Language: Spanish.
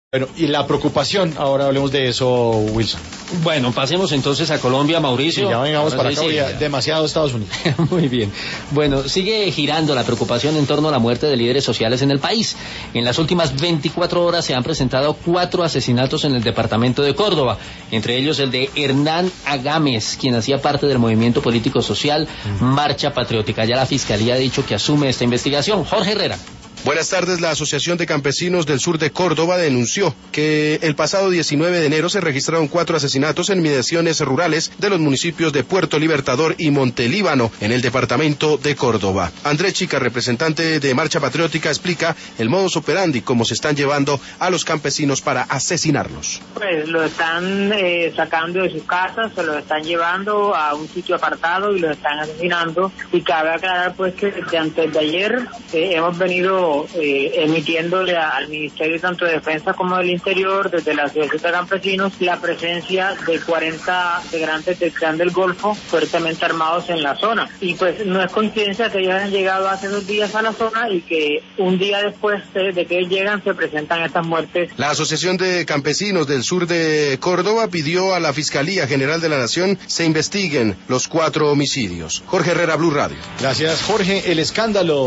Bueno, y la preocupación, ahora hablemos de eso, Wilson. Bueno, pasemos entonces a Colombia, Mauricio. Sí, ya vengamos para acá, demasiado Estados Unidos. Muy bien. Bueno, sigue girando la preocupación en torno a la muerte de líderes sociales en el país. En las últimas 24 horas se han presentado 4 asesinatos en el departamento de Córdoba, entre ellos el de Hernán Agames, quien hacía parte del movimiento político social Marcha Patriótica. Ya la Fiscalía ha dicho que asume esta investigación. Jorge Herrera. Buenas tardes. La Asociación de Campesinos del Sur de Córdoba denunció que el pasado 19 de enero se registraron 4 asesinatos en inmediaciones rurales de los municipios de Puerto Libertador y Montelíbano, en el departamento de Córdoba. Andrés Chica, representante de Marcha Patriótica, explica el modus operandi, cómo se están llevando a los campesinos para asesinarlos. Pues lo están sacando de sus casas, se los están llevando a un sitio apartado y los están asesinando. Y cabe aclarar pues que desde antes de ayer hemos venido emitiéndole al Ministerio tanto de Defensa como del Interior, desde la Asociación de Campesinos, la presencia de 40 integrantes del Clan del Golfo fuertemente armados en la zona. Y pues no es coincidencia que ellos hayan llegado hace 2 días a la zona y que un día después de que llegan se presentan estas muertes. La Asociación de Campesinos del Sur de Córdoba pidió a la Fiscalía General de la Nación se investiguen los 4 homicidios. Jorge Herrera, Blue Radio. Gracias, Jorge. El escándalo